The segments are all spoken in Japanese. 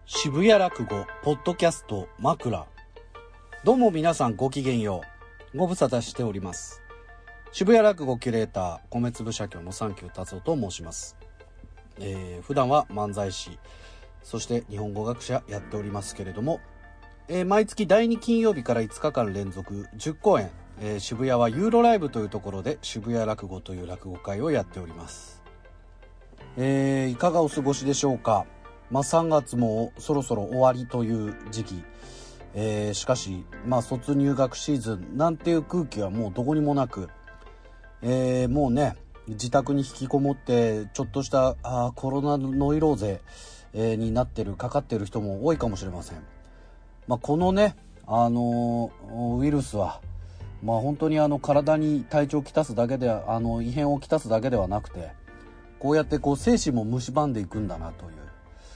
渋谷落語ポッドキャスト枕。どうも皆さんごきげんよう。ご無沙汰しております。渋谷落語キュレーター米粒社協のサンキュー達夫と申します。普段は漫才師、そして日本語学者やっておりますけれども、毎月第2金曜日から5日間連続10公演、渋谷はユーロライブというところで渋谷落語という落語会をやっております。いかがお過ごしでしょうか。3月もそろそろ終わりという時期、しかし卒入学シーズンなんていう空気はもうどこにもなく、もうね自宅に引きこもってちょっとしたコロナノイローゼ、にかかってる人も多いかもしれません。このねウイルスは本当に体に体調をきたすだけで異変をきたすだけではなくて、こうやって精神も蝕んでいくんだなという、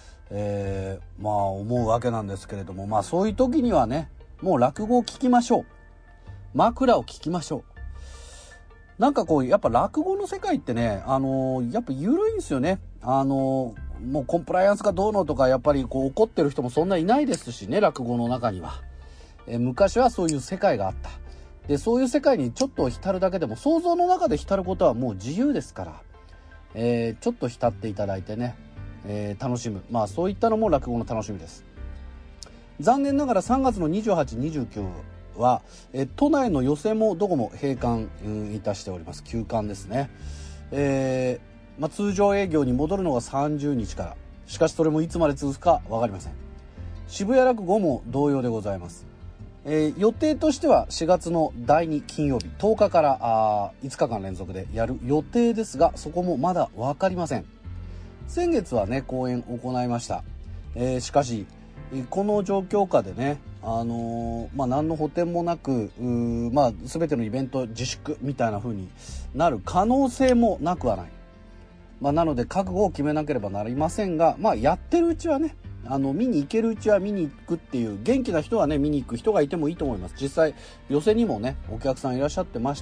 思うわけなんですけれども、そういう時にはねもう落語を聞きましょう。枕を聞きましょう。やっぱ落語の世界ってねやっぱ緩いんですよね。もうコンプライアンスがどうのとかやっぱり怒ってる人もそんないないですしね、落語の中には。昔はそういう世界があった。でそういう世界にちょっと浸るだけでも、想像の中で浸ることはもう自由ですから、ちょっと浸っていただいてね、楽しむ、そういったのも落語の楽しみです。残念ながら3月の28、29は、都内の寄席もどこも閉館、いたしております。休館ですね。通常営業に戻るのが30日から。しかしそれもいつまで続くか分かりません。渋谷落語も同様でございます。予定としては4月の第2金曜日10日から5日間連続でやる予定ですが、そこもまだ分かりません。先月はね公演を行いました。しかしこの状況下でね何の補填もなく全てのイベント自粛みたいな風になる可能性もなくはない。なので覚悟を決めなければなりませんが、やってるうちはね見に行けるうちは見に行くっていう、元気な人はね見に行く人がいてもいいと思います。実際寄席にもねお客さんいらっしゃってました。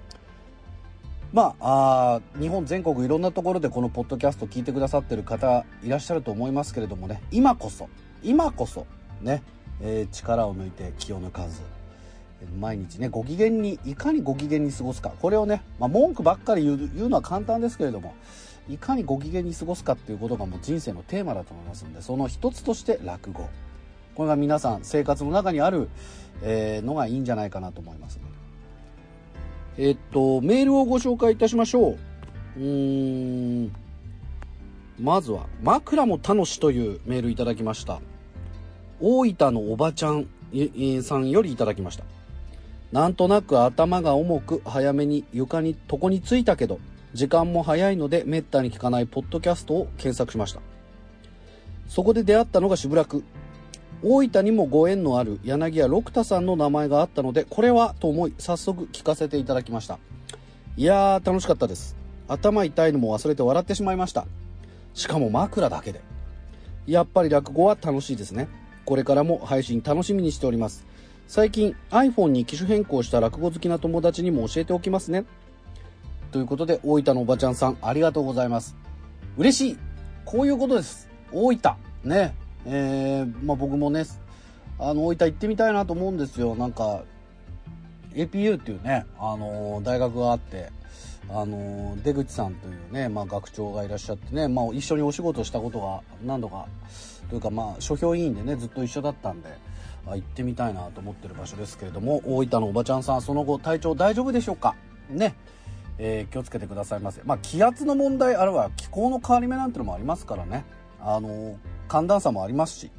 日本全国いろんなところでこのポッドキャスト聞いてくださってる方いらっしゃると思いますけれどもね、今こそね、力を抜いて気を抜かず、毎日ねいかにご機嫌に過ごすか、これをね、文句ばっかり言うのは簡単ですけれども、いかにご機嫌に過ごすかっていうことがもう人生のテーマだと思いますので、その一つとして落語、これが皆さん生活の中にある、のがいいんじゃないかなと思いますので、メールをご紹介いたしましょう。まずは枕も楽しというメールいただきました。大分のおばちゃんさんよりいただきました。なんとなく頭が重く早めに床に床についたけど時間も早いのでめったに聞かないポッドキャストを検索しました。そこで出会ったのが渋楽。大分にもご縁のある柳家六太さんの名前があったので、これはと思い早速聞かせていただきました。いやー楽しかったです。頭痛いのも忘れて笑ってしまいました。しかも枕だけで。やっぱり落語は楽しいですね。これからも配信楽しみにしております。最近 iPhone に機種変更した落語好きな友達にも教えておきますね。ということで大分のおばちゃんさんありがとうございます。嬉しい。こういうことです。大分ね、僕もね大分行ってみたいなと思うんですよ。APU っていうね大学があって、出口さんというね、学長がいらっしゃってね、一緒にお仕事したことが何度かというか、書評委員でねずっと一緒だったんで行ってみたいなと思ってる場所ですけれども、大分のおばちゃんさんその後体調大丈夫でしょうかね。気をつけてくださいませ。気圧の問題あるいは気候の変わり目なんてのもありますからね、寒暖差もありますし、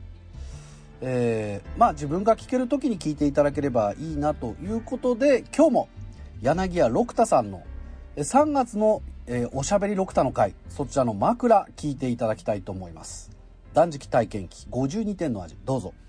自分が聞ける時に聞いていただければいいなということで、今日も柳家六太さんの3月の、おしゃべり六太の会、そちらの枕聞いていただきたいと思います。断食体験記52点の味、どうぞ。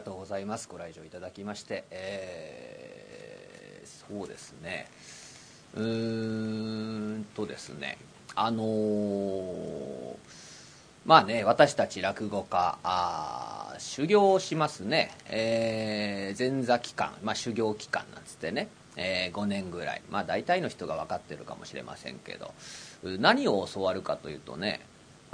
がとうございます。ご来場いただきまして、そうですね、ですね、まあね、私たち落語家修行をしますね、前座期間、修行期間なんつってね、5年ぐらい、大体の人が分かってるかもしれませんけど、何を教わるかというとね、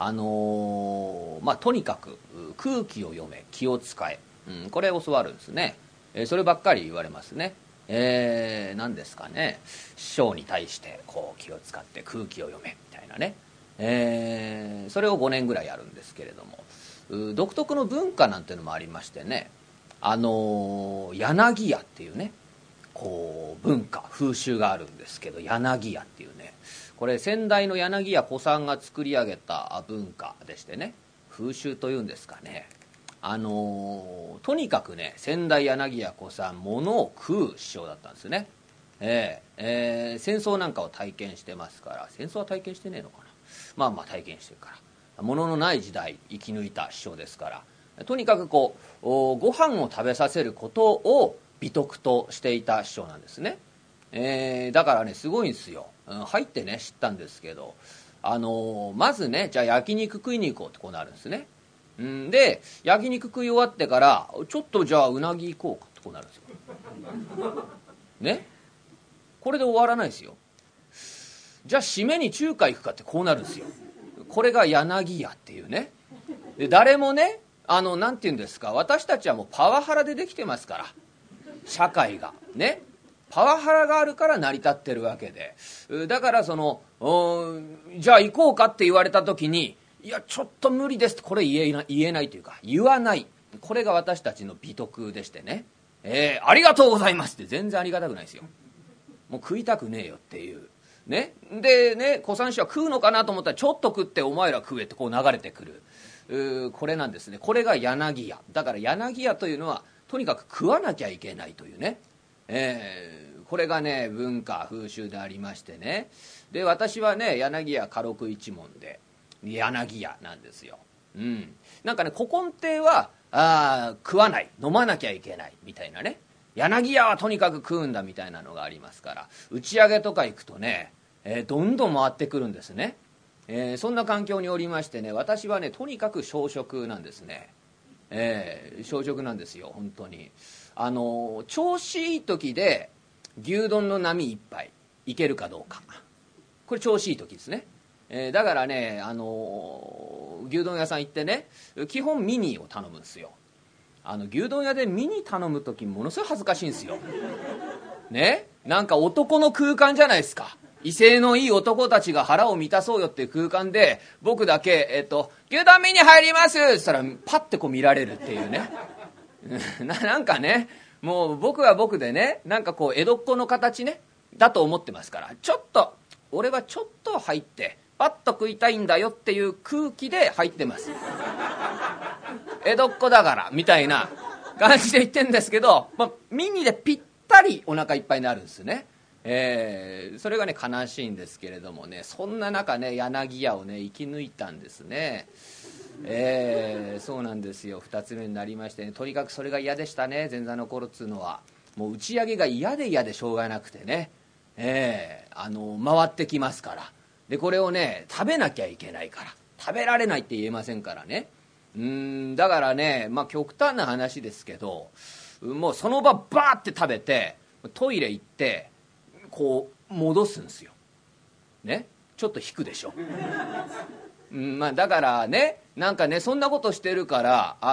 とにかく空気を読め、気を使え、これを教わるんですね。そればっかり言われますね。何ですかね、師匠に対してこう気を使って空気を読めみたいなね、それを5年ぐらいやるんですけれども、独特の文化なんていうのもありましてね、柳家っていうね、こう文化風習があるんですけど、柳家っていうね、これ先代の柳家小さんが作り上げた文化でしてね、風習というんですかね、とにかくね、先代柳家小さん物を食う師匠だったんですね。戦争なんかを体験してますから、戦争は体験してねえのかな、体験してるから物のない時代生き抜いた師匠ですから、とにかくこうご飯を食べさせることを美徳としていた師匠なんですね。だからね、すごいんですよ。入ってね知ったんですけど、まずね、じゃあ焼肉食いに行こうってこうなるんですね。で焼肉食い終わってから、ちょっとじゃあうなぎ行こうかってこうなるんですよね。これで終わらないですよ。じゃあ締めに中華行くかってこうなるんですよ。これが柳家っていうね。で誰もね、なんて言うんですか、私たちはもうパワハラでできてますから、社会がね、パワハラがあるから成り立ってるわけで、だからじゃあ行こうかって言われた時に、いやちょっと無理ですってこれ言えないというか言わない、これが私たちの美徳でしてね、ありがとうございますって全然ありがたくないですよ。もう食いたくねえよっていうね。でね、小三師は食うのかなと思ったら、ちょっと食ってお前ら食えってこう流れてくる、これなんですね。これが柳家だから、柳家というのはとにかく食わなきゃいけないというね、これがね文化風習でありましてね。で私はね柳家家禄一門で柳家なんですよ。なんかね、古今亭は食わない、飲まなきゃいけないみたいなね、柳家はとにかく食うんだみたいなのがありますから、打ち上げとか行くとね、どんどん回ってくるんですね。そんな環境におりましてね、私はねとにかく小食なんですね。小食なんですよ本当に。調子いい時で牛丼の波一杯いけるかどうか、これ調子いい時ですね。だからね、牛丼屋さん行ってね、基本ミニを頼むんですよ。牛丼屋でミニ頼む時ものすごい恥ずかしいんですよね。なんか男の空間じゃないですか。威勢のいい男たちが腹を満たそうよっていう空間で、僕だけ牛丼ミニ入りますって言ったらパッてこう見られるっていうねなんかね、もう僕は僕でね、なんかこう江戸っ子の形ねだと思ってますから、ちょっと俺はちょっと入ってパッと食いたいんだよっていう空気で入ってます江戸っ子だからみたいな感じで言ってんですけど、ミニでぴったりお腹いっぱいになるんですね。それがね悲しいんですけれどもね、そんな中ね柳家をね生き抜いたんですね。そうなんですよ。2つ目になりましてね、とにかくそれが嫌でしたね、前座の頃っつうのは。もう打ち上げが嫌で嫌でしょうがなくてね、回ってきますから、でこれをね食べなきゃいけないから、食べられないって言えませんからね。だからね、極端な話ですけど、もうその場バーって食べてトイレ行ってこう戻すんですよね。ちょっと引くでしょだからね、なんかねそんなことしてるから、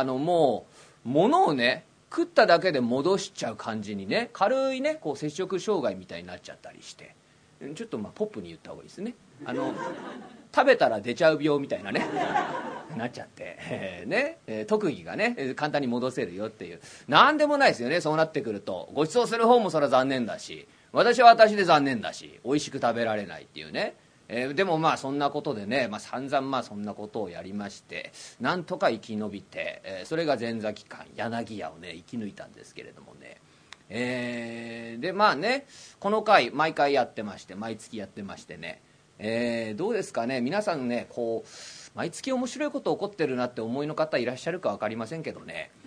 もう物をね食っただけで戻しちゃう感じにね、軽いねこう摂食障害みたいになっちゃったりして、ちょっとポップに言った方がいいですね。食べたら出ちゃう病みたいなねなっちゃって、特技がね簡単に戻せるよっていう。なんでもないですよね、そうなってくると。ご馳走する方もそれは残念だし、私は私で残念だし、美味しく食べられないっていうね。でもそんなことでね、散々そんなことをやりまして、なんとか生き延びて、それが前座期間柳家をね生き抜いたんですけれどもね。でねこの回毎回やってまして、毎月やってましてね、どうですかね皆さんね、こう毎月面白いこと起こってるなって思いの方いらっしゃるか分かりませんけどね、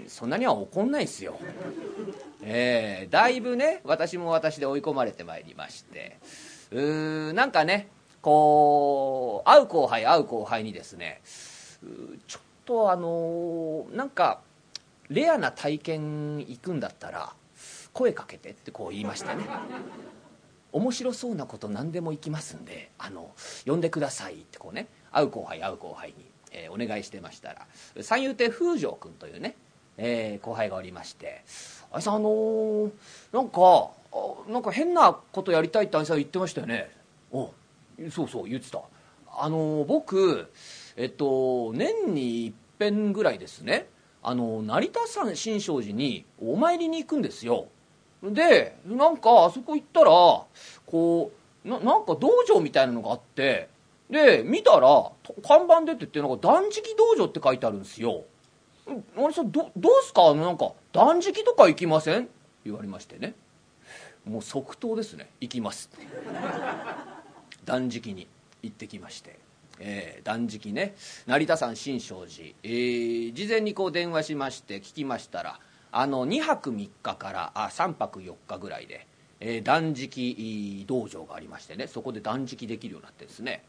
そんなには怒んないですよ。だいぶね私も私で追い込まれてまいりまして、なんかねこう会う後輩にですね、ちょっとなんかレアな体験行くんだったら声かけてってこう言いましてね、面白そうなこと何でも行きますんで呼んでくださいってこうね、会う後輩に、お願いしてましたら、三遊亭風城君というね、後輩がおりまして、あいさんなんか変なことやりたいってあいさん言ってましたよね。そうそう言ってた。僕年に一遍ぐらいですね、成田山新勝寺にお参りに行くんですよ。でなんかあそこ行ったらこうなんか道場みたいなのがあって、で見たら看板出てて、なんか断食道場って書いてあるんですよ。あれさどうすか、なんか断食とか行きません言われましてね、もう即答ですね、行きます断食に行ってきまして、断食ね成田山新勝寺、事前にこう電話しまして聞きましたら、2泊3日から3泊4日ぐらいで、断食道場がありましてね、そこで断食できるようになってですね、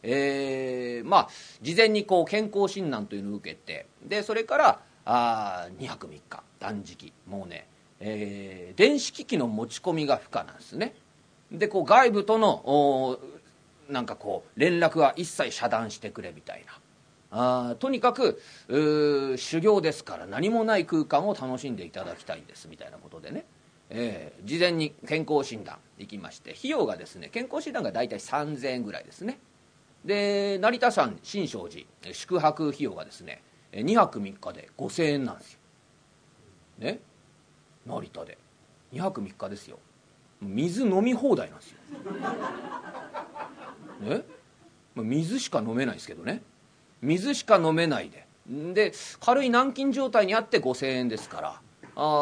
事前にこう健康診断というのを受けて、でそれから2泊3日断食、もうね、電子機器の持ち込みが不可なんですね。でこう外部とのなんかこう連絡は一切遮断してくれみたいな、とにかく修行ですから何もない空間を楽しんでいただきたいんですみたいなことでね、事前に健康診断行きまして、費用がですね健康診断がだいたい3000円ぐらいですね。で成田山新勝寺宿泊費用がですね2泊3日で5000円なんですよね。成田で2泊3日ですよ。水飲み放題なんですよね。水しか飲めないですけどね、水しか飲めないで軽い軟禁状態にあって5000円ですから、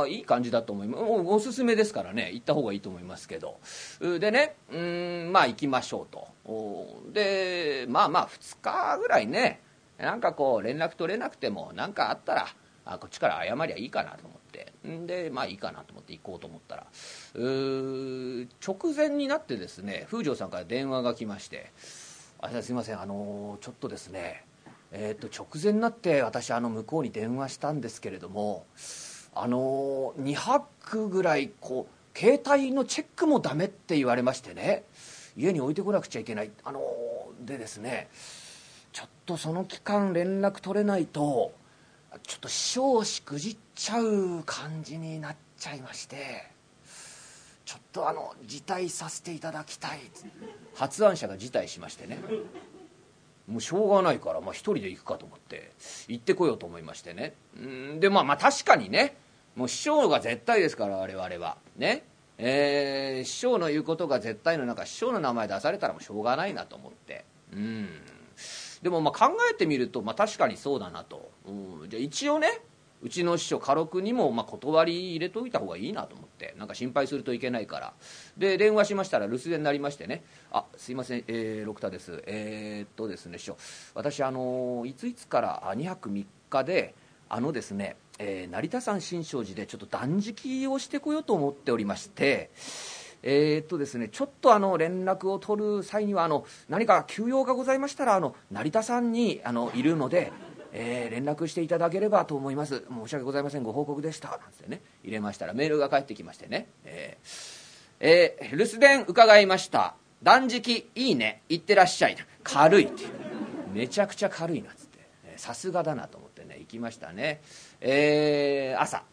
いい感じだと思います。おすすめですからね、行った方がいいと思いますけど、でね行きましょうと。で2日ぐらいね、なんかこう連絡取れなくても何かあったらこっちから謝りゃいいかなと思って、でいいかなと思って行こうと思ったら、直前になってですね風城さんから電話が来まして、すいませんちょっとですね直前になって私向こうに電話したんですけれども、2泊ぐらいこう携帯のチェックもダメって言われましてね、家に置いてこなくちゃいけない。でですね、ちょっとその期間連絡取れないとちょっと師匠をしくじっちゃう感じになっちゃいまして、ちょっと辞退させていただきたい。発案者が辞退しましてね、もうしょうがないから一人で行くかと思って行ってこようと思いましてね。で確かにね、もう師匠が絶対ですから我々はね、師匠の言うことが絶対の中、師匠の名前出されたらもうしょうがないなと思って、でも考えてみると確かにそうだなと。じゃあ一応ねうちの師匠家禄にも断り入れといた方がいいなと思って、なんか心配するといけないから、で電話しましたら留守電になりましてね、すいません、六田です、ですね師匠、私いついつから2泊3日でですね、成田山新勝寺でちょっと断食をしてこようと思っておりまして、ですね、ちょっと連絡を取る際には何か急用がございましたら成田山にいるので、連絡していただければと思います。申し訳ございません、ご報告でしたなんてね入れましたら、メールが返ってきましてね、留守電伺いました、断食いいね、いってらっしゃい。軽いってめちゃくちゃ軽いなっつって、さすがだなと思ってね行きましたね。朝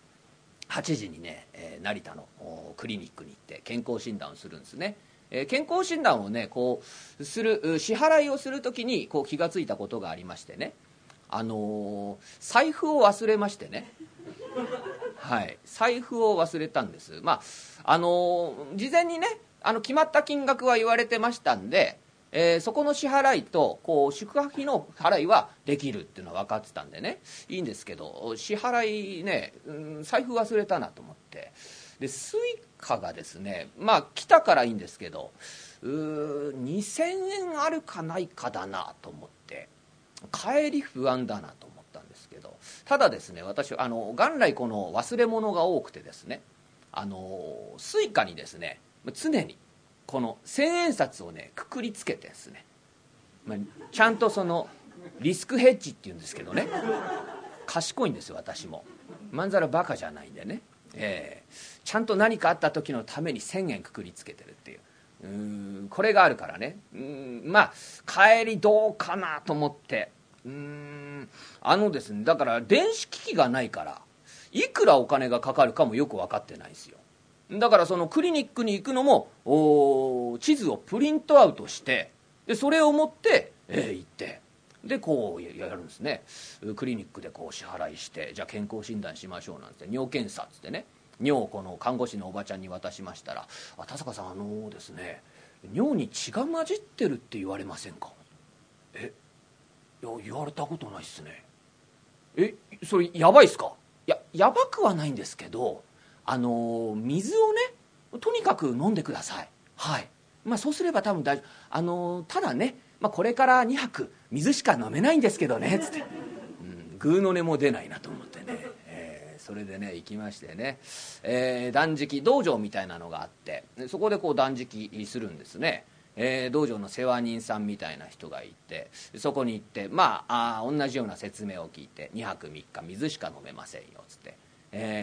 8時にね、成田のクリニックに行って健康診断をするんですね。健康診断をねこうする支払いをするときにこう気がついたことがありましてね、財布を忘れましてね、財布を忘れたんです。事前にね決まった金額は言われてましたんで、そこの支払いとこう宿泊費の払いはできるっていうのは分かってたんでねいいんですけど、支払いね、財布忘れたなと思って、でスイカがですね来たからいいんですけど2000円あるかないかだなと思って、帰り不安だなと思ったんですけど、ただですね、私元来この忘れ物が多くてですね、スイカにですね常にこの千円札をねくくりつけてですね、ちゃんとそのリスクヘッジっていうんですけどね、賢いんですよ私も。まんざらバカじゃないんでね、ちゃんと何かあった時のために1000円くくりつけてるっていう、これがあるからね、帰りどうかなと思って、ですね、だから電子機器がないからいくらお金がかかるかもよく分かってないんですよ。だからそのクリニックに行くのも地図をプリントアウトして、でそれを持って、行ってでこうやるんですね。クリニックでこう支払いして、じゃあ健康診断しましょうなんて、尿検査っつってね、尿をこの看護師のおばちゃんに渡しましたら、田坂さんですね、尿に血が混じってるって言われませんか。いや言われたことないっすね。それやばいっすか。いややばくはないんですけど、水をねとにかく飲んでください。はい、そうすれば多分大丈夫。ただね、これから2泊水しか飲めないんですけどねつって、グーの音も出ないなと思ってね、それでね行きましてね、断食道場みたいなのがあって、そこでこう断食するんですね。道場の世話人さんみたいな人がいて、そこに行って同じような説明を聞いて、2泊3日水しか飲めませんよつって、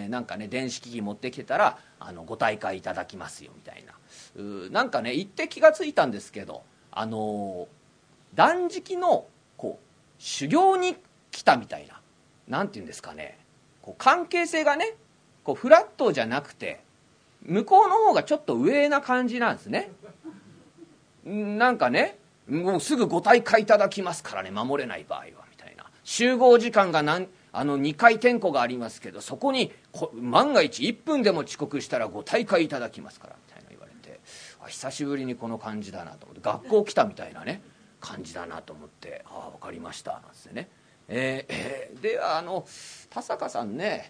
なんかね電子機器持ってきてたらご大会いただきますよみたいな、なんかね行って気がついたんですけど、断食のこう修行に来たみたいな、なんていうんですかね、こう関係性がねこうフラットじゃなくて、向こうの方がちょっと上な感じなんですね。なんかね、もうすぐご大会いただきますからね、守れない場合はみたいな、集合時間が2回点呼がありますけど、そこに万が一1分でも遅刻したらご大会いただきますからみたいな言われて、久しぶりにこの感じだなと思って、学校来たみたいなね感じだなと思って、分かりましたなんてね、で田坂さんね、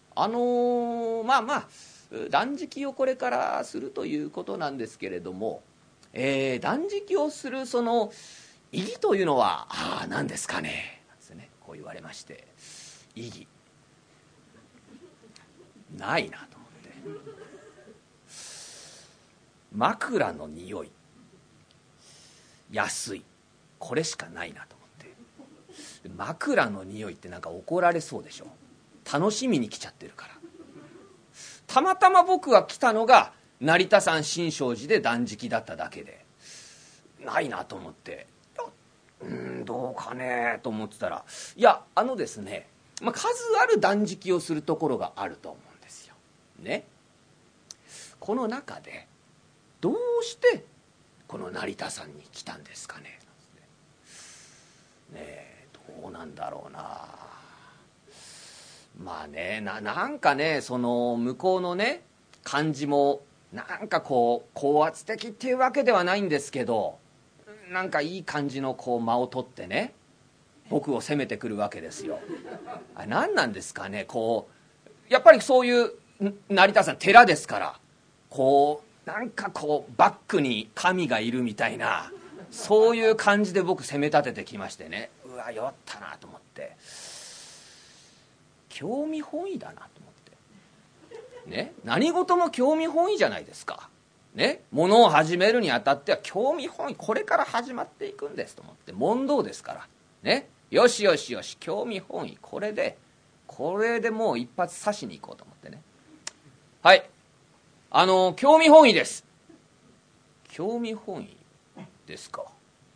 断食をこれからするということなんですけれども、断食をするその意義というのは何ですかねなんですね、こう言われまして、意義ないなと思って、枕の匂い安い、これしかないなと思って。枕の匂いってなんか怒られそうでしょ、楽しみに来ちゃってるから。たまたま僕が来たのが成田山新勝寺で断食だっただけで、ないなと思って、どうかねと思ってたら、いやですね、数ある断食をするところがあると思うんですよね。この中でどうしてこの成田山に来たんですかね。どうなんだろうな。なんかね、その向こうのね感じもなんかこう高圧的っていうわけではないんですけど、なんかいい感じのこう間を取ってね僕を責めてくるわけですよ。何なんですかね、こうやっぱりそういう成田さん寺ですから、こうなんかこうバックに神がいるみたいな、そういう感じで僕責め立ててきましてね、うわ酔ったなと思って、興味本位だなと思ってね、何事も興味本位じゃないですかね。ものを始めるにあたっては興味本位、これから始まっていくんですと思って、問答ですからね、よしよしよし興味本位、これでもう一発刺しに行こうと思ってね、はい、興味本位です。興味本位ですか。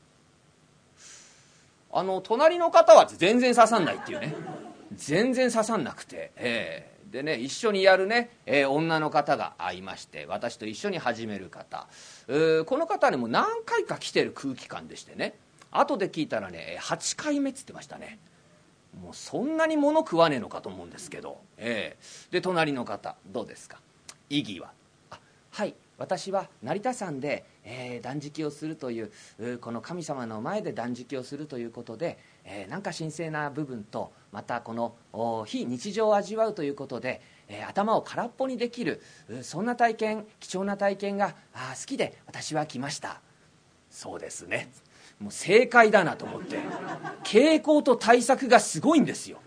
隣の方は全然刺さんないっていうね、全然刺さんなくて、でね一緒にやるね、女の方がいまして、私と一緒に始める方、この方にも何回か来てる空気感でしてね、後で聞いたらね8回目っつってましたね。もうそんなに物食わねえのかと思うんですけど、で隣の方どうですか、意義は。はい、私は成田山で、断食をするという、この神様の前で断食をするということで、なんか神聖な部分と、またこの非日常を味わうということで、頭を空っぽにできる、そんな体験、貴重な体験が好きで私は来ました。そうですね、もう正解だなと思って、傾向と対策がすごいんですよ。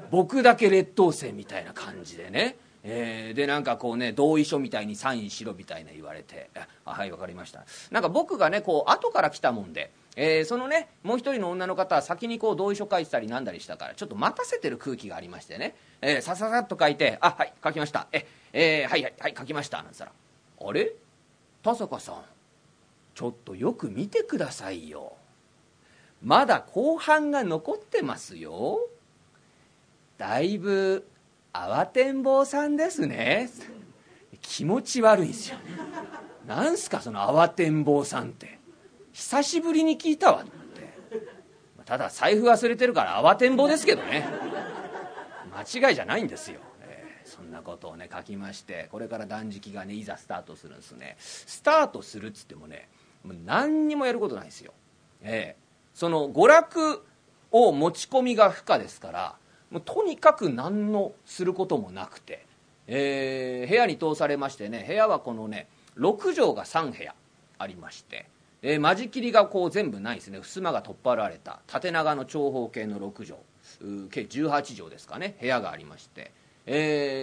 僕だけ劣等生みたいな感じでね、でなんかこうね同意書みたいにサインしろみたいな言われて、はいわかりました。なんか僕がねこう後から来たもんで、そのねもう一人の女の方は先にこう同意書書いてたりなんだりしたからちょっと待たせてる空気がありましてね、さささっと書いて、はい書きました、はい書きましたなんて言ったら、あれ田坂さんちょっとよく見てくださいよ、まだ後半が残ってますよ、だいぶ慌てんぼうさんですね。気持ち悪いんですよ。なんすかその慌てんぼうさんって、久しぶりに聞いたわと思って。ただ財布忘れてるから慌てんぼうですけどね、間違いじゃないんですよ。そんなことをね書きまして、これから断食がねいざスタートするんですね。スタートするっつってもねもう何にもやることないですよ。その娯楽を持ち込みが不可ですから、もうとにかく何のすることもなくて、部屋に通されましてね、部屋はこのね6畳が3部屋ありまして、間仕切りがこう全部ないですね。襖が取っ払われた縦長の長方形の6畳計18畳ですかね部屋がありまして、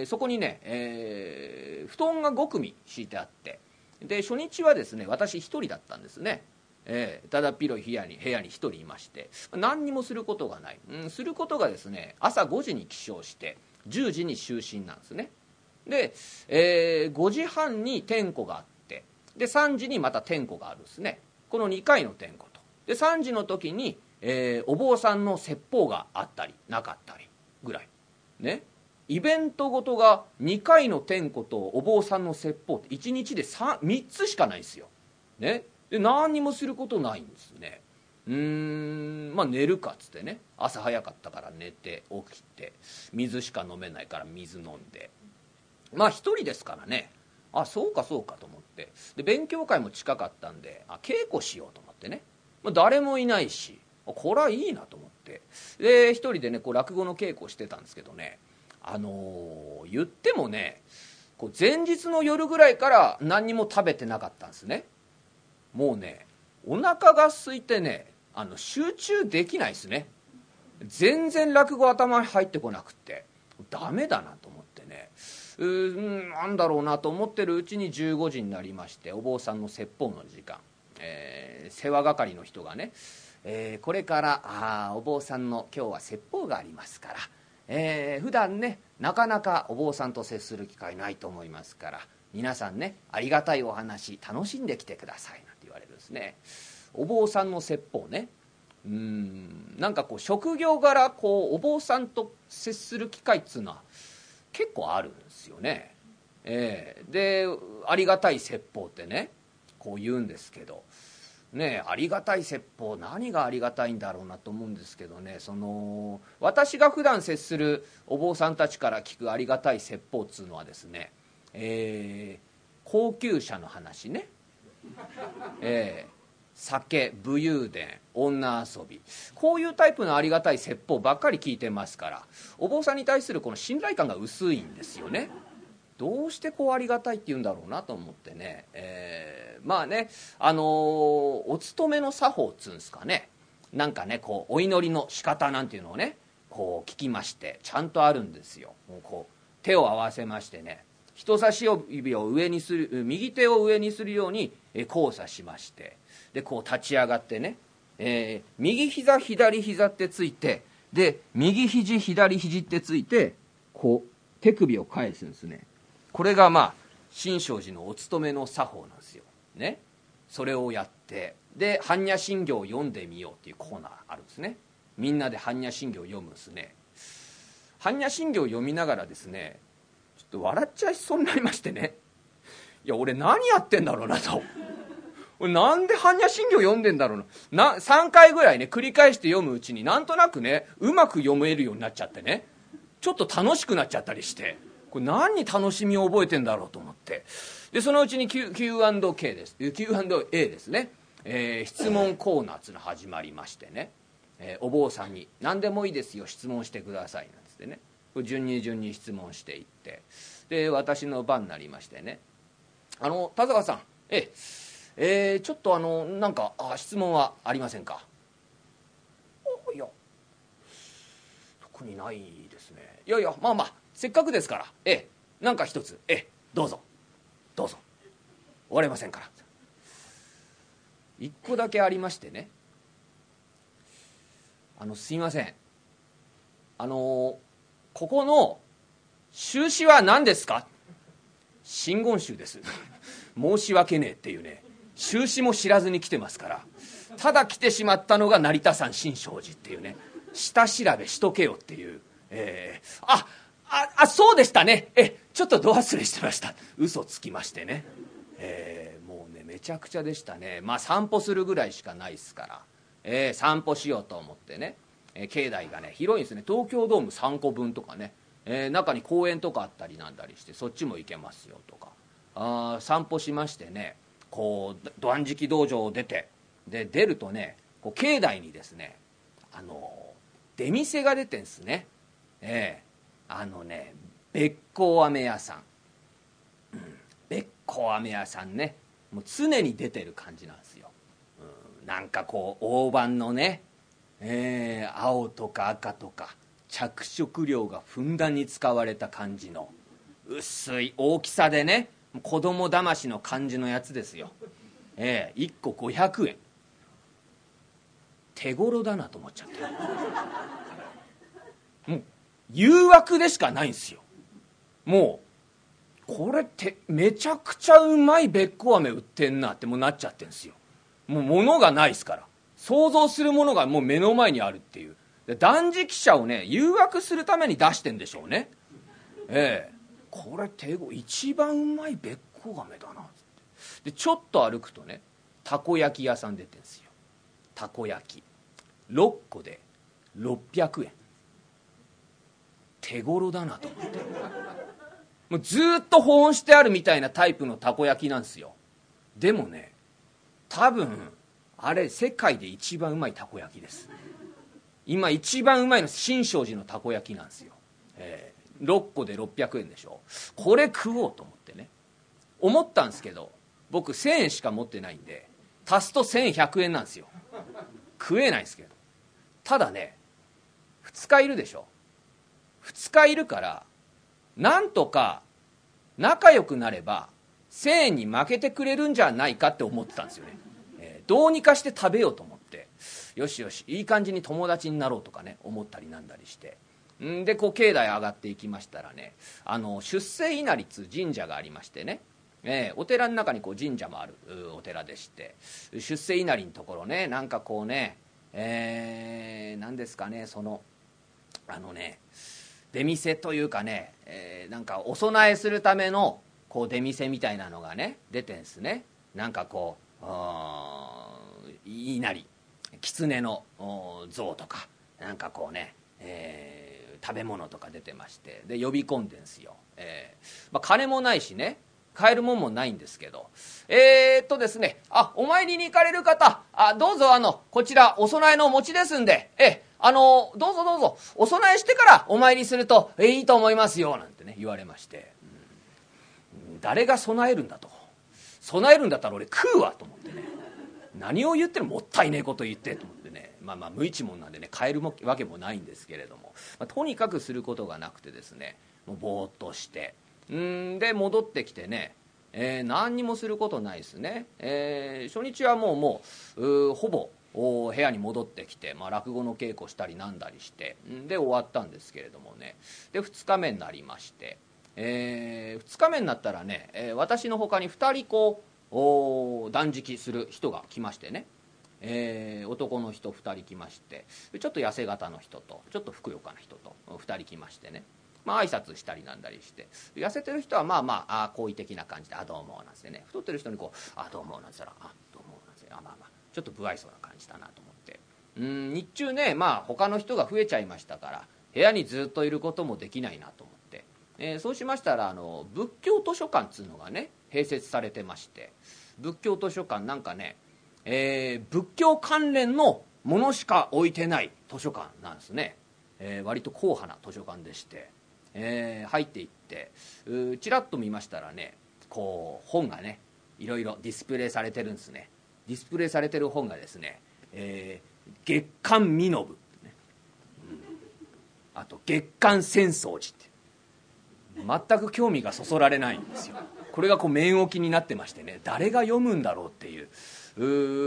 そこにね、布団が5組敷いてあって、で初日はですね私一人だったんですね。ただっ広い部屋に一人いまして、何にもすることがない、することがですね朝5時に起床して10時に就寝なんですね。で、5時半に点呼があって、で3時にまた点呼があるんですね。この2回の点呼と、で3時の時に、お坊さんの説法があったりなかったりぐらいね。イベントごとが2回の点呼とお坊さんの説法って1日で 3つしかないですよ、ね。で何にもすることないんですね。まあ寝るかっつってね、朝早かったから寝て起きて、水しか飲めないから水飲んで、まあ一人ですからね、そうかそうかと思って、で勉強会も近かったんで稽古しようと思ってね、誰もいないしこれはいいなと思って、で一人でねこう落語の稽古をしてたんですけどね、言ってもねこう前日の夜ぐらいから何にも食べてなかったんですね。もうねお腹が空いてね集中できないですね。全然落語頭に入ってこなくってダメだなと思ってね、なんだろうなと思ってるうちに15時になりまして、お坊さんの説法の時間、世話係の人がね、これからお坊さんの今日は説法がありますから、普段ねなかなかお坊さんと接する機会ないと思いますから、皆さんねありがたいお話楽しんできてくださいなんて言われるんですね。お坊さんの説法ね、なんかこう職業柄こうお坊さんと接する機会っつうのは結構あるんですよね。でありがたい説法ってねこう言うんですけどね、ありがたい説法何がありがたいんだろうなと思うんですけどね、その私が普段接するお坊さんたちから聞くありがたい説法っつうのはですね、高級車の話ね、酒、武勇伝、女遊び、こういうタイプのありがたい説法ばっかり聞いてますから、お坊さんに対するこの信頼感が薄いんですよね。どうしてこうありがたいって言うんだろうなと思ってね、まあねお勤めの作法っつうんですかね、なんかねこうお祈りの仕方なんていうのをねこう聞きまして、ちゃんとあるんですよ。もうこう手を合わせましてね、人差し指を上にする、右手を上にするように交差しまして、でこう立ち上がってね、右膝左膝ってついて、で右肘左肘ってついてこう手首を返すんですね。これがまあ新勝寺のお勤めの作法なんですよね。それをやって、で般若心経を読んでみようっていうコーナーあるんですね。みんなで般若心経を読むんですね。般若心経を読みながらですねちょっと笑っちゃいそうになりましてね、いや俺何やってんだろうなと、なんで般若心経読んでんだろうな、3回ぐらいね繰り返して読むうちになんとなくねうまく読めるようになっちゃってね、ちょっと楽しくなっちゃったりして、これ何に楽しみを覚えてんだろうと思って、でそのうちに Q&A です Q&A ですね、質問コーナーっていうの始まりましてね、お坊さんに何でもいいですよ質問してくださいなんつってね、順に質問していって、で私の番になりましてね、田坂さんちょっとなんか質問はありませんか。いや特にないですね。いやいや、まあまあせっかくですから、なんか一つ、どうぞどうぞ、終われませんから。一個だけありましてね、すいません、ここの収支は何ですか。真言宗です申し訳ねえっていうね、収支も知らずに来てますから、ただ来てしまったのが成田山新勝寺っていうね、下調べしとけよっていう、そうでしたね、ちょっとど忘れしてました、嘘つきましてね、もうねめちゃくちゃでしたね。まあ散歩するぐらいしかないですから、散歩しようと思ってね、境内がね広いんですね。東京ドーム3個分とかね、中に公園とかあったりなんだりして、そっちも行けますよとか、散歩しましてね、こう断食道場を出て、で出るとね、こう境内にですね、出店が出てんすね。べっこう飴屋さん、べっこう飴屋さんね、もう常に出てる感じなんですよ。なんかこう大判のね、青とか赤とか着色料がふんだんに使われた感じの薄い大きさでね、子供だましの感じのやつですよ。1個500円、手頃だなと思っちゃって、もう誘惑でしかないんですよ。もうこれってめちゃくちゃうまいべっこう飴売ってんなってもうなっちゃってんですよ。もう物がないですから、想像するものがもう目の前にあるっていう、で断食者をね誘惑するために出してんでしょうね。これ一番うまいべっこう飴だなって。でちょっと歩くとね、たこ焼き屋さん出てんですよ。たこ焼き6個で600円、手頃だなと思って、もうずっと保温してあるみたいなタイプのたこ焼きなんですよ。でもね、多分あれ世界で一番うまいたこ焼きです。今一番うまいの新勝寺のたこ焼きなんですよ。6個で600円でしょ。これ食おうと思ってね、思ったんですけど、僕1000円しか持ってないんで足すと1100円なんですよ。食えないですけど、ただね2日いるでしょ。2日いるからなんとか仲良くなれば1000円に負けてくれるんじゃないかって思ってたんですよね。どうにかして食べようと思って、よしよしいい感じに友達になろうとかね思ったりなんだりして、でこう境内上がっていきましたらね、出世稲荷っつう神社がありましてね、お寺の中にこう神社もあるお寺でして、出世稲荷のところね、なんかこうね、何ですかね、その出店というかね、なんかお供えするためのこう出店みたいなのがね出てんすね。なんかこう稲荷、狐の像とかなんかこうね、食べ物とか出てまして、で呼び込んでんすよ。金もないしね買えるもんもないんですけど、ですね、お参りに行かれる方、どうぞこちらお供えの餅ですんで、どうぞどうぞお供えしてからお参りするといいと思いますよなんてね言われまして、誰が備えるんだと、備えるんだったら俺食うわと思ってね、何を言ってるもったいねえこと言ってと思ってね、まあ無一文なんでね買えるわけもないんですけれども、とにかくすることがなくてですね、もうぼーっとしてで戻ってきてね、何にもすることないですね。初日はもうほぼ部屋に戻ってきて、落語の稽古したりなんだりしてで終わったんですけれどもね、で2日目になりまして、2日目になったらね、私のほかに2人こう断食する人が来ましてね、男の人2人来まして、ちょっと痩せ型の人とちょっとふくよかな人と2人来ましてね、挨拶したりなんだりして、痩せてる人は好意的な感じでどうもなんですね、太ってる人にこうどうもなんつったらどうもなんですちょっと不愛想な感じだなと思って、日中ね他の人が増えちゃいましたから部屋にずっといることもできないなと思って、そうしましたら仏教図書館っつうのがね併設されてまして、仏教図書館なんかね、仏教関連のものしか置いてない図書館なんですね。割と硬派な図書館でして、入っていってちらっと見ましたらね、こう本がねいろいろディスプレイされてるんですね。ディスプレイされてる本がですね、月刊身延、 あと月刊戦争寺って全く興味がそそられないんですよ。これがこう面置きになってましてね、誰が読むんだろうっていう、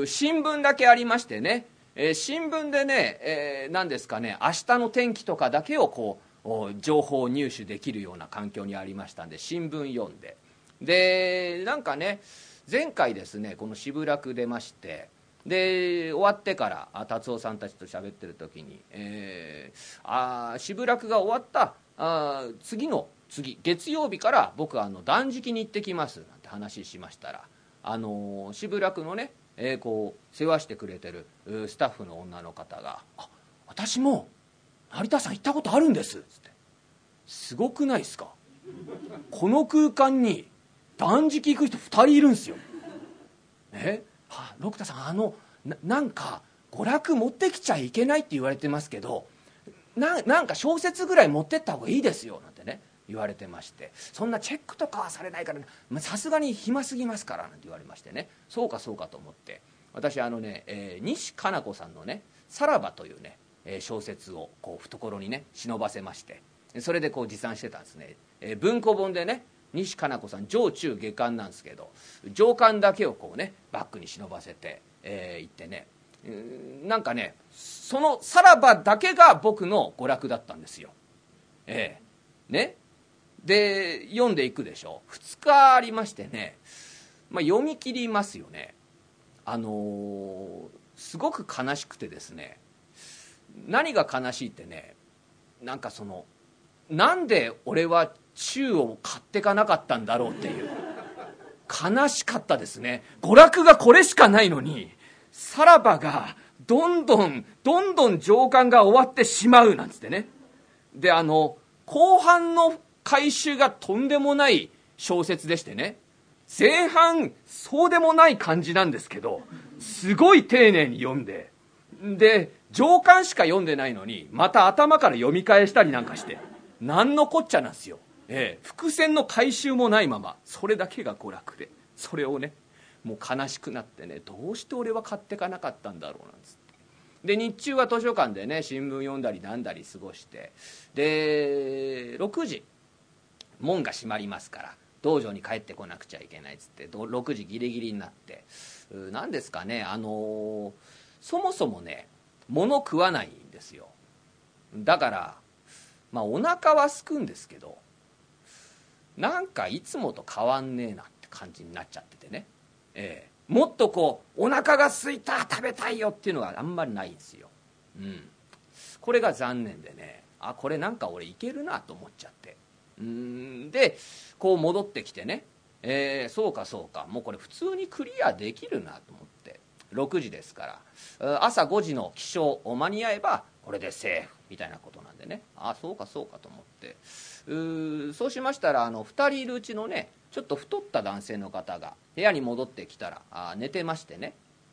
新聞だけありましてね、新聞でね、何ですかね、明日の天気とかだけをこう情報を入手できるような環境にありましたんで、新聞読んで、でなんかね、前回ですねこの渋楽出まして、で終わってから達夫さんたちと喋ってる時に、渋楽が終わった次月曜日から僕は断食に行ってきますなんて話しましたら、渋楽のね、こう世話してくれてるスタッフの女の方が「私も成田さん行ったことあるんです」っつって。すごくないですか？この空間に断食行く人2人いるんですよ。六田さんなんか娯楽持ってきちゃいけないって言われてますけど、なんか小説ぐらい持ってった方がいいですよなんてね言われてまして、そんなチェックとかはされないからさすがに暇すぎますからなんて言われましてね、そうかそうかと思って、私西加奈子さんのね「さらば」というね小説をこう懐にね忍ばせまして、それでこう持参してたんですね。文庫本でね西加奈子さん上中下巻なんですけど、上巻だけをこうねバッグに忍ばせて行ってね、なんかねそのさらばだけが僕の娯楽だったんですよ。ね、で読んでいくでしょ。2日ありましてね、読み切りますよね。すごく悲しくてですね、何が悲しいってね、なんかなんで俺は中を買ってかなかったんだろうっていう悲しかったですね。娯楽がこれしかないのに、さらばがどんどん上巻が終わってしまうなんつってね。で後半の回収がとんでもない小説でしてね、前半そうでもない感じなんですけどすごい丁寧に読んで、で上巻しか読んでないのにまた頭から読み返したりなんかして、なんのこっちゃなんですよ。伏線の回収もないまま、それだけが娯楽で、それをねもう悲しくなってね、どうして俺は買ってかなかったんだろうなんつって、で日中は図書館でね新聞読んだりなんだり過ごして、で6時門が閉まりますから道場に帰ってこなくちゃいけないっつって6時ギリギリになって、何ですかね、そもそもね物食わないんですよ。だからお腹は空くんですけど、なんかいつもと変わんねえなって感じになっちゃっててね、もっとこうお腹が空いた食べたいよっていうのがあんまりないんですよ。これが残念でね、これなんか俺いけるなと思っちゃって、でこう戻ってきてね、そうかもうこれ普通にクリアできるなと思って、6時ですから朝5時の起床間に合えばこれでセーフみたいなことなんでね、そうかと思って、そうしましたら2人いるうちのねちょっと太った男性の方が部屋に戻ってきたら寝てましてね、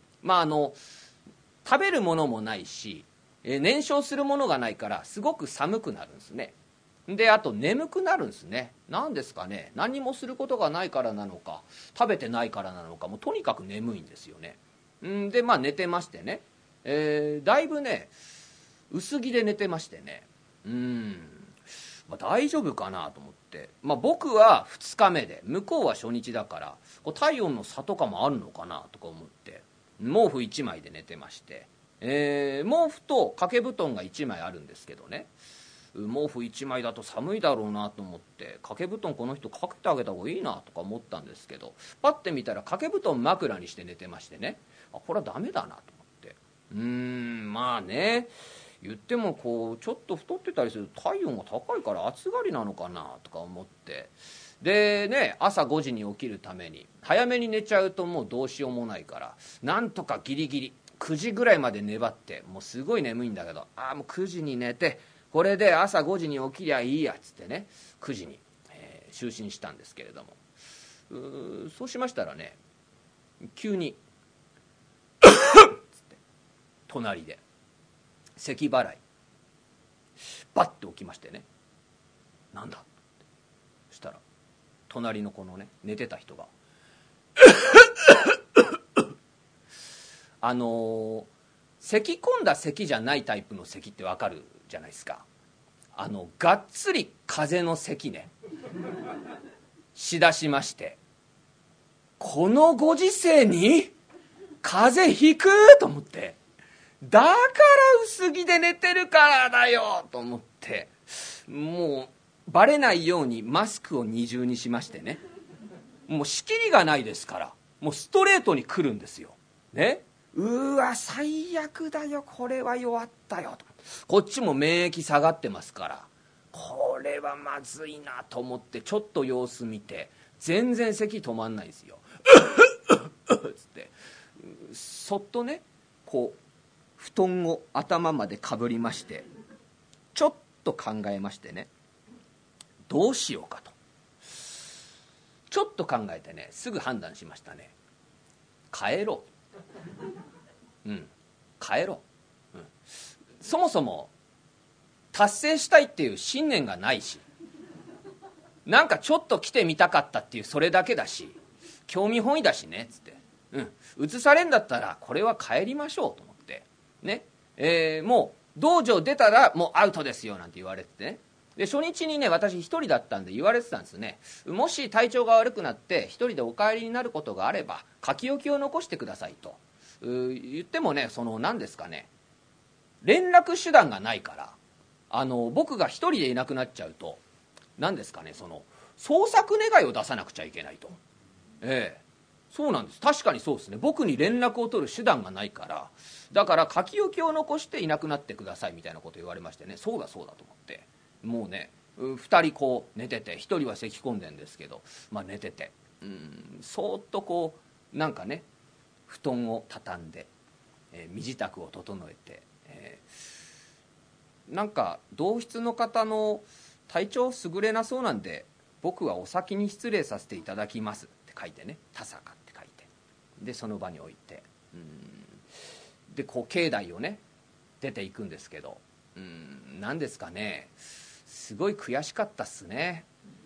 食べるものもないし、燃焼するものがないからすごく寒くなるんですね。であと眠くなるんですね。なんですかね、何もすることがないからなのか食べてないからなのか、もうとにかく眠いんですよね。で寝てましてね、だいぶね薄着で寝てましてね、大丈夫かなと思って、僕は2日目で向こうは初日だから体温の差とかもあるのかなとか思って毛布1枚で寝てまして、毛布と掛け布団が1枚あるんですけどね、毛布1枚だと寒いだろうなと思って掛け布団この人かけてあげた方がいいなとか思ったんですけど、パッて見たら掛け布団枕にして寝てましてね、これはダメだなと思って、言ってもこうちょっと太ってたりすると体温が高いから暑がりなのかなとか思って、でね朝5時に起きるために早めに寝ちゃうともうどうしようもないから、なんとかギリギリ9時ぐらいまで粘って、もうすごい眠いんだけどもう9時に寝てこれで朝5時に起きりゃいいやっつってね9時に、就寝したんですけれども、そうしましたらね急につって隣で咳払いバッて起きましてね、なんだってそしたら隣のこのね寝てた人が咳込んだ咳じゃないタイプの咳ってわかるじゃないですか。 がっつり風邪の咳ねしだしまして、このご時世に風邪ひくと思って、だから薄着で寝てるからだよと思って、もうバレないようにマスクを二重にしましてね、もう仕切りがないですから、もうストレートに来るんですよね。うわ最悪だよ、これは弱ったよと、こっちも免疫下がってますから、これはまずいなと思ってちょっと様子見て、全然咳止まんないんですよつってそっとねこう布団を頭までかぶりまして、ちょっと考えましてね、どうしようかとちょっと考えてね、すぐ判断しましたね。帰ろう、帰ろう、そもそも達成したいっていう信念がないし、なんかちょっと来てみたかったっていうそれだけだし、興味本位だしねつって、移されんだったらこれは帰りましょうと思ってね、もう道場出たらもうアウトですよなんて言われててね。で初日にね私一人だったんで言われてたんですね。もし体調が悪くなって一人でお帰りになることがあれば書き置きを残してくださいと言ってもね、その何ですかね、連絡手段がないから、僕が一人でいなくなっちゃうと何ですかね、その捜索願いを出さなくちゃいけないと。そうなんです、確かにそうですね、僕に連絡を取る手段がないから、だから書き置きを残していなくなってくださいみたいなこと言われましてね、そうだそうだと思って、もうね2人こう寝てて、1人は咳込んでんですけど、寝てて、そーっとこうなんかね布団を畳んで、身支度を整えて、なんか同室の方の体調優れなそうなんで僕はお先に失礼させていただきますって書いてね、田坂って書いて、でその場に置いて、でこう境内をね出ていくんですけど、何ですかね、すごい悔しかったっすね。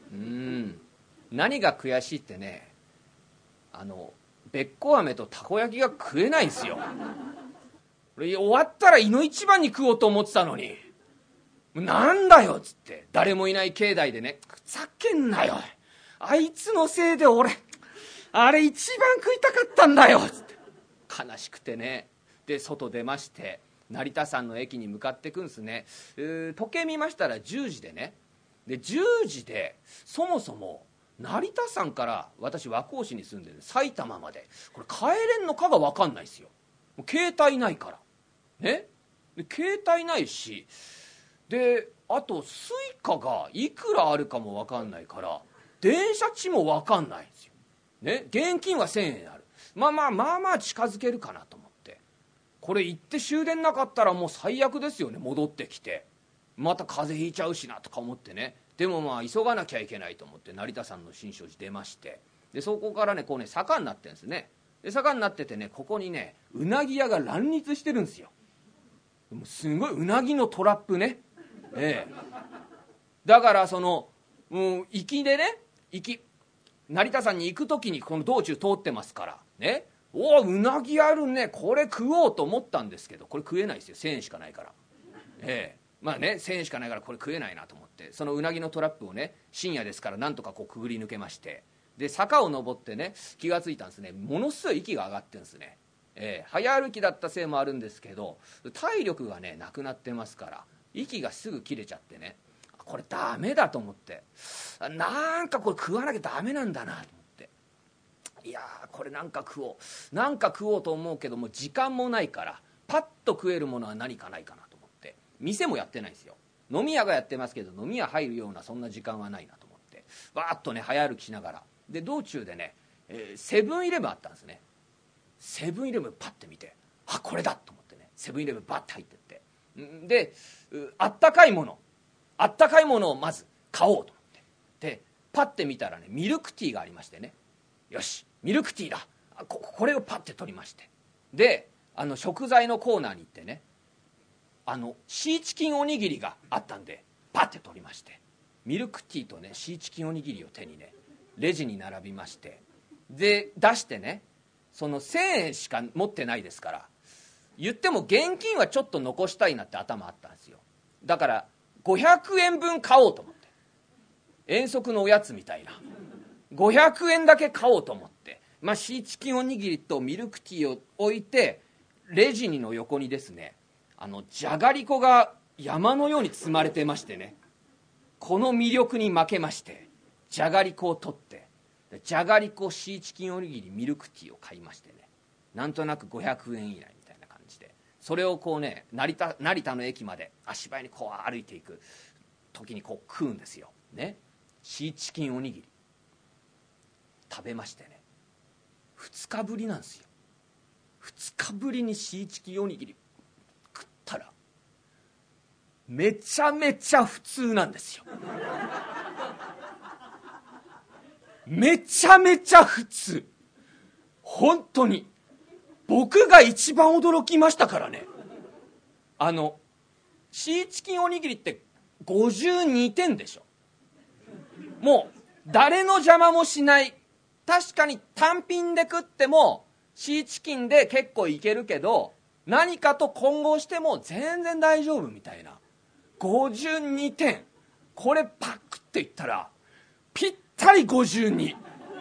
何が悔しいってね、べっこ飴とたこ焼きが食えないんですよ。終わったらいの一番に食おうと思ってたのに、なんだよっつって、誰もいない境内でね、ふざけんなよ、あいつのせいで俺あれ一番食いたかったんだよっつって悲しくてね、で外出まして成田山の駅に向かってくんですね。時計見ましたら10時でね、で10時でそもそも成田山から私和光市に住んでる埼玉までこれ帰れんのかが分かんないですよ。携帯ないからね、で携帯ないし、であとスイカがいくらあるかも分かんないから電車賃も分かんないんですよ、ね、現金は1000円ある、まあ近づけるかなと思って、これ行って終電なかったらもう最悪ですよね。戻ってきてまた風邪ひいちゃうしなとか思ってね、でも急がなきゃいけないと思って成田山の新勝寺出まして、でそこからねこうね坂になってるんですね。で坂になっててね、ここにねうなぎ屋が乱立してるんですよ。すごいうなぎのトラップね、だからその行きでね、成田山に行く時にこの道中通ってますからね、おうなぎあるね、これ食おうと思ったんですけど、これ食えないですよ、1000円しかないから、1000円しかないからこれ食えないなと思って、そのうなぎのトラップをね深夜ですからなんとかこうくぐり抜けまして、で坂を登ってね気がついたんですね、ものすごい息が上がってるんですね。早歩きだったせいもあるんですけど体力がねなくなってますから息がすぐ切れちゃってね、これダメだと思って、なんかこれ食わなきゃダメなんだなと思って、いやこれなんか食おうと思うけども時間もないからパッと食えるものは何かないかなと思って、店もやってないんですよ。飲み屋がやってますけど飲み屋入るようなそんな時間はないなと思ってバーッとね早歩きしながら、で道中でね、セブンイレブンあったんですね。セブンイレブンパッて見て、あこれだと思ってねセブンイレブンバッて入ってってであったかいものをまず買おうと思って、でパッて見たらねミルクティーがありましてね、よしミルクティーだ、これをパッて取りまして、で食材のコーナーに行ってねシーチキンおにぎりがあったんでパッて取りまして、ミルクティーとねシーチキンおにぎりを手にねレジに並びまして、で出してね、その1000円しか持ってないですから、言っても現金はちょっと残したいなって頭あったんですよ。だから 500円分買おうと思って、遠足のおやつみたいな500円だけ買おうと思って、シーチキンおにぎりとミルクティーを置いて、レジの横にですね、じゃがりこが山のように積まれてましてね、この魅力に負けまして、じゃがりこを取って、じゃがりこシーチキンおにぎりミルクティーを買いましてね、なんとなく500円以内みたいな感じで、それをこうね、成田の駅まで足早にこう歩いていく時にこう食うんですよね。シーチキンおにぎり食べましてね、2日ぶりなんですよ。2日ぶりにシーチキンおにぎり食ったらめちゃめちゃ普通なんですよ。めちゃめちゃ普通。本当に僕が一番驚きましたからね。シーチキンおにぎりって52点でしょ。もう誰の邪魔もしない。確かに単品で食ってもシーチキンで結構いけるけど、何かと混合しても全然大丈夫みたいな52点。これパクっていったらぴったり52。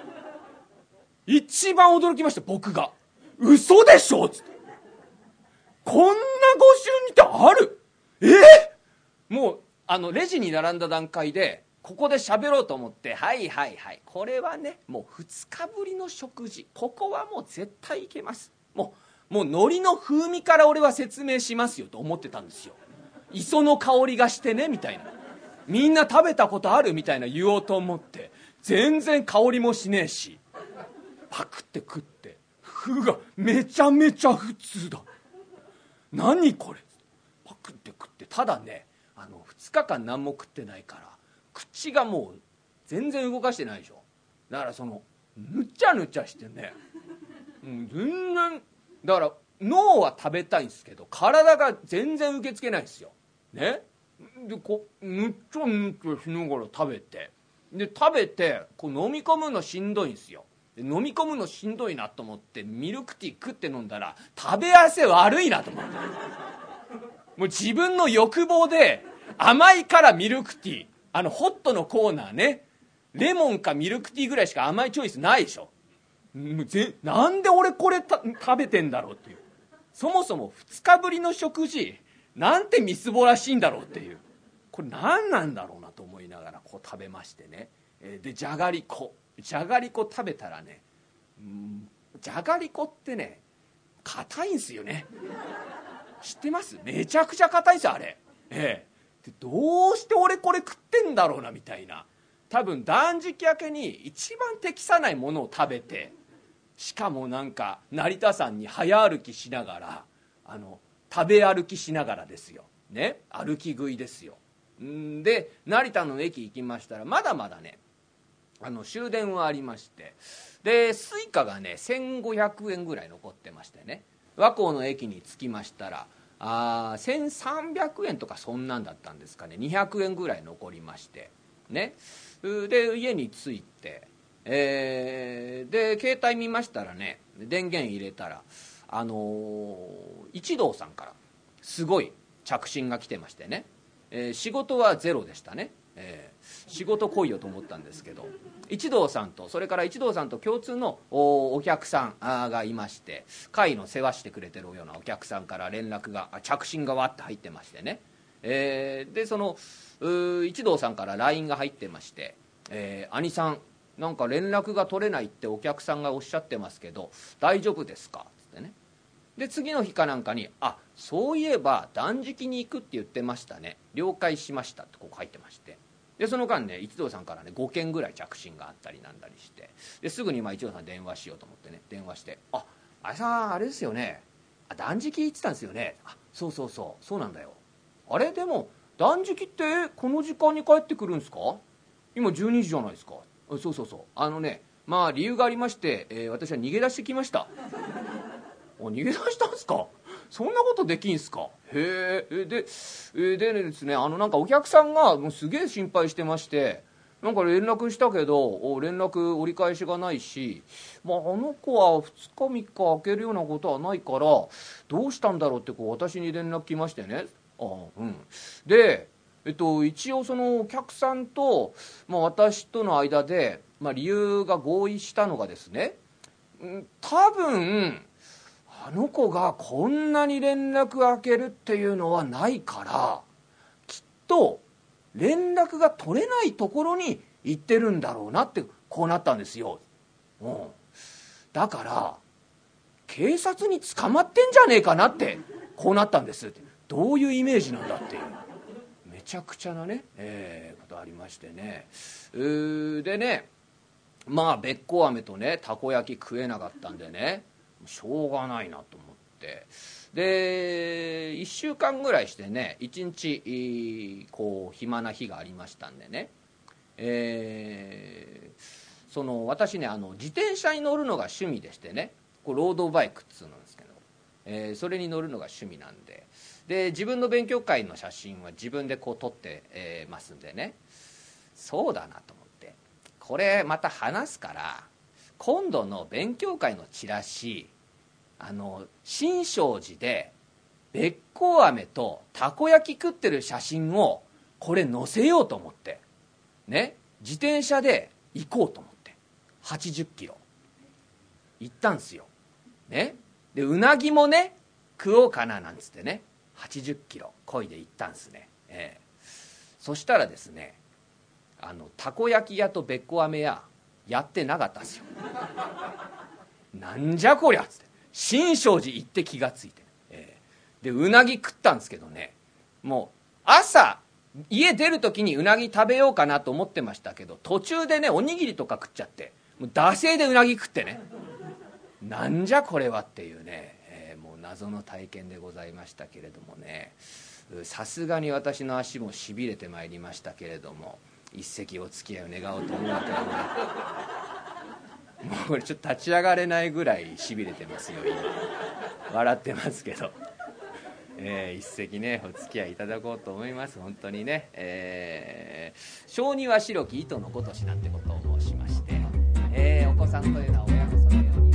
一番驚きました、僕が。嘘でしょつって、こんな52点ある？もうレジに並んだ段階でここで喋ろうと思って、はいこれはね、もう2日ぶりの食事、ここはもう絶対いけます、もう海苔の風味から俺は説明しますよと思ってたんですよ。磯の香りがしてねみたいな、みんな食べたことあるみたいな言おうと思って、全然香りもしねえし、パクって食って、めちゃめちゃ普通だ、何これ、パクって食って、ただね、2日間何も食ってないから口がもう全然動かしてないでしょ。だからぬちゃぬちゃしてね、全然、だから脳は食べたいんですけど体が全然受け付けないんですよね。でぬちゃぬちゃしながら食べて、こう飲み込むのしんどいんですよ。で飲み込むのしんどいなと思ってミルクティー食って飲んだら食べ合わせ悪いなと思って、もう自分の欲望で甘いからミルクティー、ホットのコーナーね、レモンかミルクティーぐらいしか甘いチョイスないでしょ。なんで俺これ食べてんだろうっていう、そもそも2日ぶりの食事なんてみすぼらしいんだろうっていう、これ何なんだろうなと思いながらこう食べましてね。でじゃがりこ食べたらね、じゃがりこってね硬いんすよね。知ってます？めちゃくちゃ硬いんですよあれ。でどうして俺これ食ってんだろうなみたいな、多分断食明けに一番適さないものを食べて、しかもなんか成田山に早歩きしながら食べ歩きしながらですよね、歩き食いですよ。で成田の駅行きましたらまだまだね終電はありまして、でスイカがね1500円ぐらい残ってましてね、和光の駅に着きましたら1300円とかそんなんだったんですかね、200円ぐらい残りましてね。で家に着いて、で携帯見ましたらね、電源入れたら一同さんからすごい着信が来てましてね、仕事はゼロでしたね。仕事来いよと思ったんですけど、一同さんとそれから一同さんと共通のお客さんがいまして、会の世話してくれてるようなお客さんから連絡が着信がわって入ってましてね、でその一同さんから LINE が入ってまして「兄さんなんか連絡が取れないってお客さんがおっしゃってますけど大丈夫ですか?」ってね。で次の日かなんかに「あ、そういえば断食に行くって言ってましたね、了解しました」ってここ入ってまして、でその間ね一同さんからね5件ぐらい着信があったりなんだりして、ですぐに一同さん電話しようと思ってね電話して「あれさんあれですよね、断食行ってたんですよね、そうなんだよ、あれでも断食ってこの時間に帰ってくるんですか、今12時じゃないですか、そう理由がありまして、私は逃げ出してきました」逃げ出したんですか、そんなことできんすか、へえ。でですねなんかお客さんがもうすげえ心配してまして、なんか連絡したけど連絡折り返しがないし、あの子は2日3日空けるようなことはないからどうしたんだろうって私に連絡来ましてね。で一応そのお客さんと、私との間で、理由が合意したのがですね、多分あの子がこんなに連絡がけるっていうのはないから、きっと連絡が取れないところに行ってるんだろうなって、こうなったんですよ。だから警察に捕まってんじゃねえかなって、こうなったんですって。どういうイメージなんだっていう、めちゃくちゃなね、ことありましてね。でね、べっこう飴とねたこ焼き食えなかったんでね、しょうがないなと思って、で1週間ぐらいしてね、1日こう暇な日がありましたんでね、その私ね、自転車に乗るのが趣味でしてね、こうロードバイクっつうのですけど、それに乗るのが趣味なんで、自分の勉強会の写真は自分でこう撮って、ますんでね、そうだなと思って、これまた話すから、今度の勉強会のチラシ、新勝寺でべっこう飴とたこ焼き食ってる写真をこれ載せようと思ってね、自転車で行こうと思って80キロ行ったんすよ、ね、でうなぎもね食おうかななんつってね、80キロ漕いで行ったんすね。そしたらですね、たこ焼き屋とべっこう飴屋やってなかったんですよ。なんじゃこりゃっつって、新勝寺行って気がついて、でうなぎ食ったんですけどね、もう朝家出る時にうなぎ食べようかなと思ってましたけど、途中でねおにぎりとか食っちゃって、もう惰性でうなぎ食ってね、なんじゃこれはっていうね、もう謎の体験でございましたけれどもね、さすがに私の足もしびれてまいりましたけれども、一席お付き合いを願おうと思うわけでもね、もうこれちょっと立ち上がれないぐらいしびれてますよ今。笑ってますけど、一席ねお付き合いいただこうと思います。本当にね、小児は白き糸のごとしなんてことを申しまして、お子さんというのは親のそのように。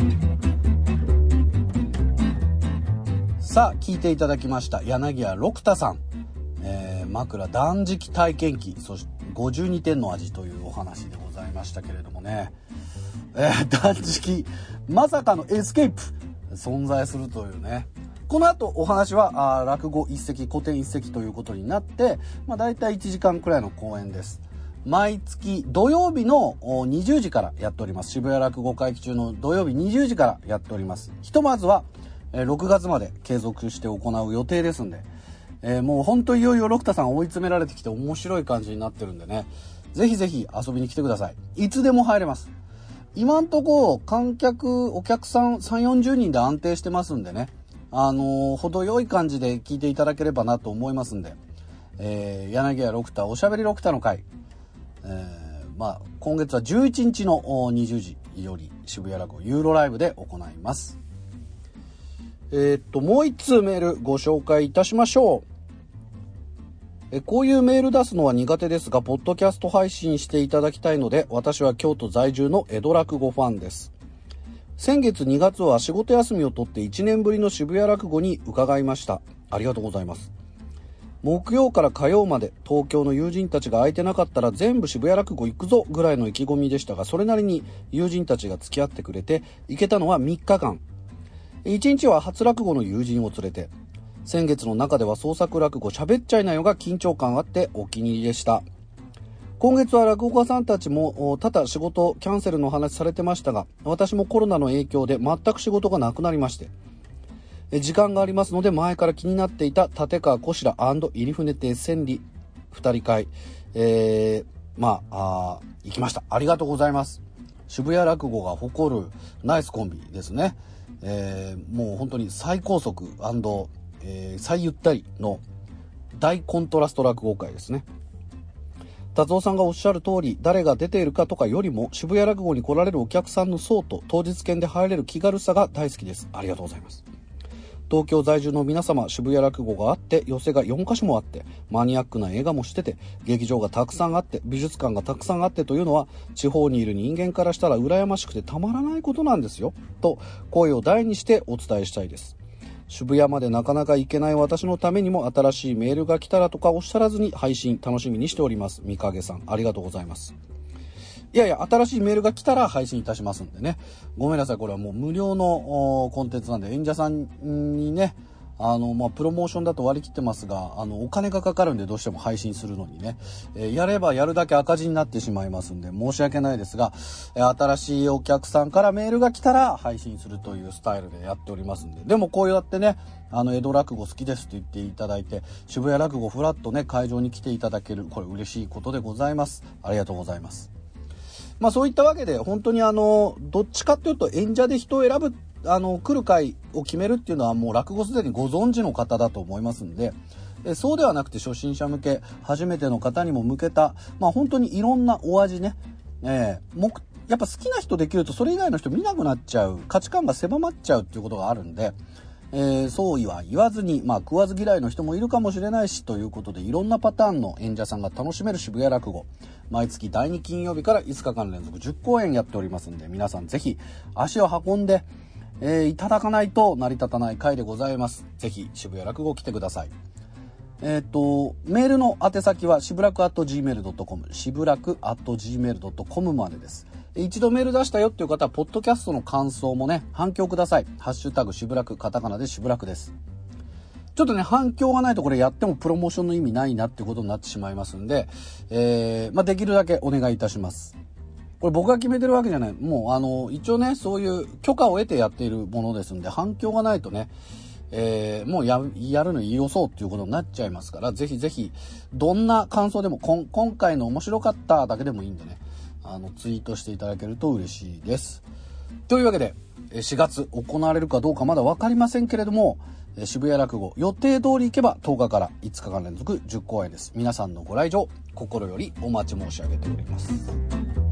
さあ聞いていただきました柳家六太さん、枕断食体験記、そして52点の味というお話でございましたけれどもね、断食まさかのエスケープ存在するというね。この後お話は落語一席、古典一席ということになって、だいたい1時間くらいの公演です。毎月土曜日の20時からやっております。渋谷落語会期中の土曜日20時からやっております。ひとまずは6月まで継続して行う予定ですんで、もう本当いよいよ六太さん追い詰められてきて面白い感じになってるんでね、ぜひぜひ遊びに来てください。いつでも入れます。今んとこ観客お客さん 3,40 人で安定してますんでね、程よい感じで聞いていただければなと思いますんで、柳家六太おしゃべり六太の会、今月は11日の20時より渋谷落語ユーロライブで行います。もう一通メールご紹介いたしましょう。こういうメール出すのは苦手ですが、ポッドキャスト配信していただきたいので、私は京都在住の江戸落語ファンです。先月2月は仕事休みを取って1年ぶりの渋谷落語に伺いました。ありがとうございます。木曜から火曜まで東京の友人たちが空いてなかったら全部渋谷落語行くぞぐらいの意気込みでしたが、それなりに友人たちが付き合ってくれて行けたのは3日間。1日は初落語の友人を連れて、先月の中では創作落語喋っちゃいなよが緊張感あってお気に入りでした。今月は落語家さんたちも多々仕事キャンセルの話されてましたが、私もコロナの影響で全く仕事がなくなりまして、時間がありますので前から気になっていた立川こしら&入船亭千里2人会、行きました。ありがとうございます。渋谷落語が誇るナイスコンビですね。もう本当に最高速&最ゆったりの大コントラスト落語会ですね。達夫さんがおっしゃる通り、誰が出ているかとかよりも渋谷落語に来られるお客さんの層と当日券で入れる気軽さが大好きです。ありがとうございます。東京在住の皆様、渋谷落語があって、寄席が4カ所もあって、マニアックな映画もしてて、劇場がたくさんあって、美術館がたくさんあってというのは、地方にいる人間からしたら羨ましくてたまらないことなんですよ、と声を大にしてお伝えしたいです。 渋谷までなかなか行けない私のためにも新しいメールが来たらとかおっしゃらずに配信楽しみにしております。みかげさん、ありがとうございます。いやいや、新しいメールが来たら配信いたしますんでね。ごめんなさい、これはもう無料のコンテンツなんで、演者さんにね、プロモーションだと割り切ってますが、お金がかかるんでどうしても配信するのにね、やればやるだけ赤字になってしまいますんで、申し訳ないですが、新しいお客さんからメールが来たら配信するというスタイルでやっておりますんで、でもこうやってね、江戸落語好きですって言っていただいて、渋谷落語フラッとね、会場に来ていただける、これ嬉しいことでございます。ありがとうございます。そういったわけで、本当にどっちかっていうと演者で人を選ぶ、来る会を決めるっていうのはもう落語すでにご存知の方だと思いますんで、そうではなくて初心者向け、初めての方にも向けた、本当にいろんなお味ね、やっぱ好きな人できるとそれ以外の人見なくなっちゃう、価値観が狭まっちゃうっていうことがあるんで、そうは言わずに、食わず嫌いの人もいるかもしれないしということで、いろんなパターンの演者さんが楽しめる渋谷落語、毎月第2金曜日から5日間連続10公演やっておりますんで、皆さんぜひ足を運んで、いただかないと成り立たない会でございます。ぜひ渋谷落語来てください。メールの宛先はしぶらく @gmail.com、しぶらく @gmail.com までです。一度メール出したよっていう方はポッドキャストの感想もね、反響ください。ハッシュタグしぶらく、カタカナでしぶらくです。ちょっとね、反響がないとこれやってもプロモーションの意味ないなってことになってしまいますんで、できるだけお願いいたします。これ僕が決めてるわけじゃない。もう一応ね、そういう許可を得てやっているものですんで、反響がないとね、もうやるのよそうっていうことになっちゃいますから、ぜひぜひどんな感想でも今回の面白かっただけでもいいんでね、ツイートしていただけると嬉しいです。というわけで4月行われるかどうかまだ分かりませんけれども、渋谷落語予定通り行けば10日から5日間連続10公演です。皆さんのご来場心よりお待ち申し上げております。